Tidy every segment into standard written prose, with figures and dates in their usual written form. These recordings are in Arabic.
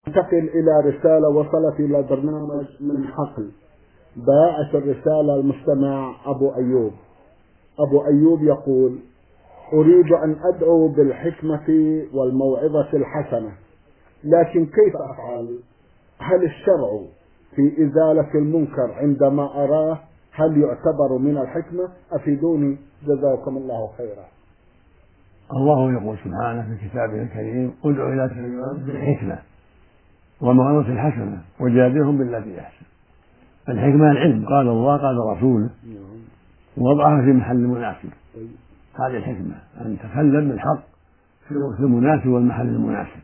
انتقل إلى رسالة وصلت إلى برنامج من حقل. باعث الرسالة المستمع أبو أيوب. أبو أيوب يقول: أريد أن أدعو بالحكمة والموعظة الحسنة، لكن كيف أفعل؟ هل الشرع في إزالة المنكر عندما أراه هل يعتبر من الحكمة؟ أفيدوني جزاكم الله خيرا. الله يقول سبحانه في كتابه الكريم: ادع إلى سبيل ربك بالحكمة والموعظة الحسنة وجادلهم بالتي أحسن. الحكمة العلم، قال الله قال رسوله، ووضعها في محل مناسب. هذه الحكمة، أن تتكلم بالحق في الوقت المناسب والمحل المناسب،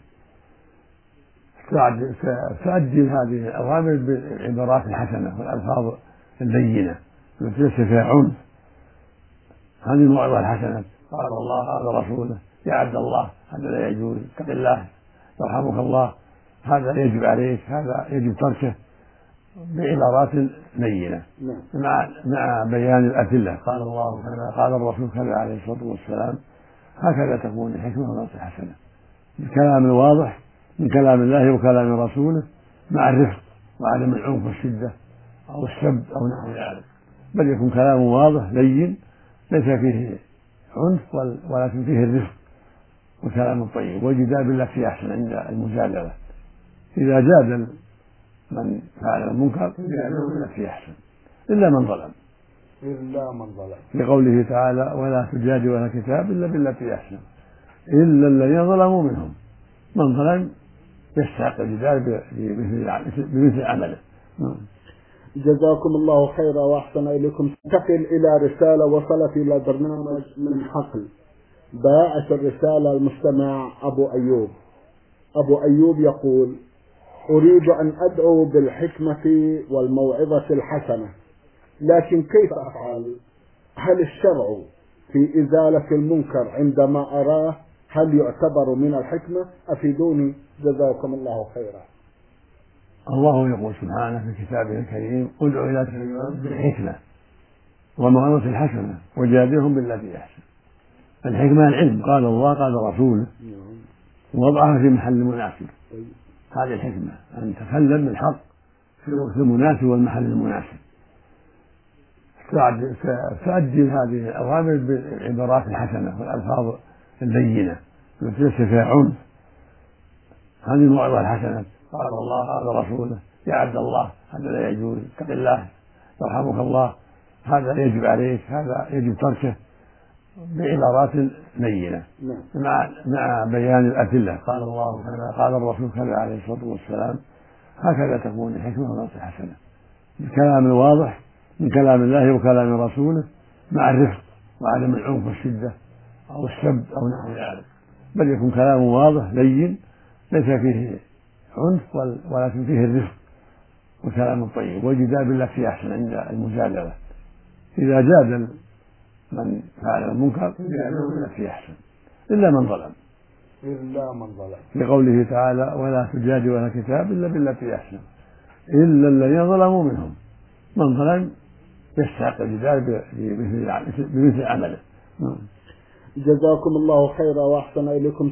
تؤدي هذه الأوامر بالعبارات الحسنة والألفاظ اللينة التي ليس فيها عنف. هذه الموعظة الحسنة، قال الله قال رسوله، يا عبد الله هذا لا يجوز، اتق الله يرحمك الله، هذا يجب عليك، هذا يجب تركه، بعبارات لينة مع بيان الأدلة. قال الله كذا، قال الرسول كذا عليه الصلاة والسلام. هكذا تكون الحكمة والموعظة الحسنة، بالكلام الواضح من كلام الله وكلام رسوله، مع الرفق وعدم العنف والشدة أو السب أو نحو ذلك، بل يكون كلام واضح لين ليس فيه عنف ولكن فيه الرفق وكلام طيب، والجدال بالتي أحسن عند المجادلة. إذا جادل من فعل المنكر يجادله بالتي أحسن إلا من ظلم، لقوله تعالى: ولا تجادل ولا كتاب إلا بالتي أحسن إلا الذين ظلموا منهم. من ظلم يستحق الجدال بمثل عمله. جزاكم الله خيرا وأحسن إليكم. انتقل إلى رسالة وصلت إلى برنامج من حقل. باعث الرسالة المستمع أبو أيوب. أبو أيوب يقول: أريد أن أدعو بالحكمة والموعظة الحسنة، لكن كيف أفعل؟ هل الشرع في إزالة المنكر عندما أراه هل يعتبر من الحكمة؟ أفيدوني جزاكم الله خيرا. الله يقول سبحانه في كتابه الكريم: ادع إلى سبيل ربك بالحكمة والموعظة الحسنة وجادلهم بالتي أحسن. الحكمة العلم، قال الله قال رسوله، ووضعها في محل مناسب. هذه الحكمة، أن تتكلم بالحق في الوقت المناسب والمحل المناسب، تؤدي هذه الأوامر بالعبارات الحسنة والألفاظ اللينة التي ليس فيها عنف. هذه الموعظة الحسنة، قال الله قال رسوله، يا عبد الله هذا لا يجوز، اتق الله يرحمك الله، هذا يجب عليك، هذا يجب تركه، بعبارات لينة مع بيان الأدلة. قال الله كذا، قال الرسول كذا عليه الصلاة والسلام. هكذا تكون الحكمة والموعظة الحسنة، بالكلام الواضح من كلام الله وكلام رسوله، مع الرفق وعدم العنف والشدة أو السب أو نحو ذلك، بل يكون كلام واضح لين ليس فيه عنف ولكن فيه الرفق وكلام طيب، والجدال بالتي أحسن عند المجادلة. إذا جادل من فعل المنكر يجادله بالتي أحسن إلا من ظلم، لقوله تعالى: ولا تجادل ولا كتاب إلا بالتي أحسن إلا الذين ظلموا منهم. من ظلم يستحق الجدال بمثل عمله. جزاكم الله خيرا وأحسن إليكم.